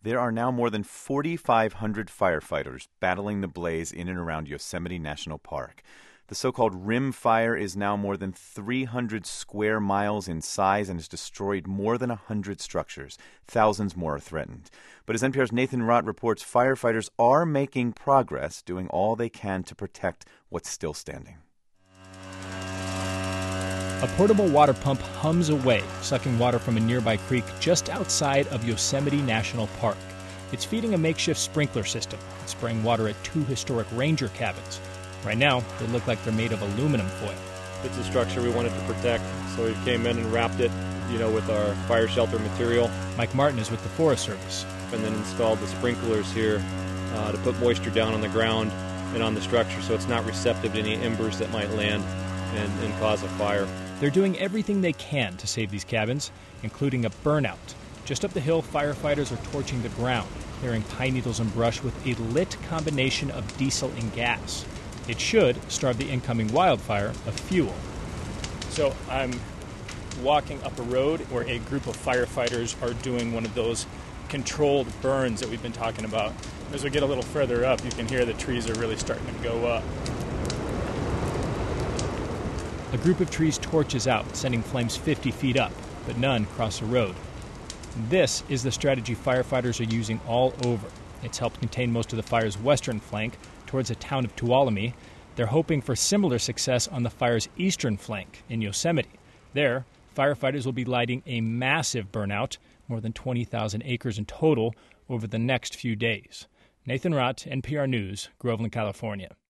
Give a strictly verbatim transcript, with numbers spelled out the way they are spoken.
There are now more than forty-five hundred firefighters battling the blaze in and around Yosemite National Park. The so-called Rim Fire is now more than three hundred square miles in size and has destroyed more than one hundred structures. Thousands more are threatened. But as N P R's Nathan Rott reports, firefighters are making progress, doing all they can to protect what's still standing. A portable water pump hums away, sucking water from a nearby creek just outside of Yosemite National Park. It's feeding a makeshift sprinkler system, spraying water at two historic ranger cabins. Right now, they look like they're made of aluminum foil. It's a structure we wanted to protect, so we came in and wrapped it, you know, with our fire shelter material. Mike Martin is with the Forest Service. And then installed the sprinklers here uh, to put moisture down on the ground and on the structure so it's not receptive to any embers that might land and, and cause a fire. They're doing everything they can to save these cabins, including a burnout. Just up the hill, firefighters are torching the ground, clearing pine needles and brush with a lit combination of diesel and gas. It should starve the incoming wildfire of fuel. So I'm walking up a road where a group of firefighters are doing one of those controlled burns that we've been talking about. As we get a little further up, you can hear the trees are really starting to go up. A group of trees torches out, sending flames fifty feet up, but none cross the road. This is the strategy firefighters are using all over. It's helped contain most of the fire's western flank towards the town of Tuolumne. They're hoping for similar success on the fire's eastern flank in Yosemite. There, firefighters will be lighting a massive burnout, more than twenty thousand acres in total, over the next few days. Nathan Rott, N P R News, Groveland, California.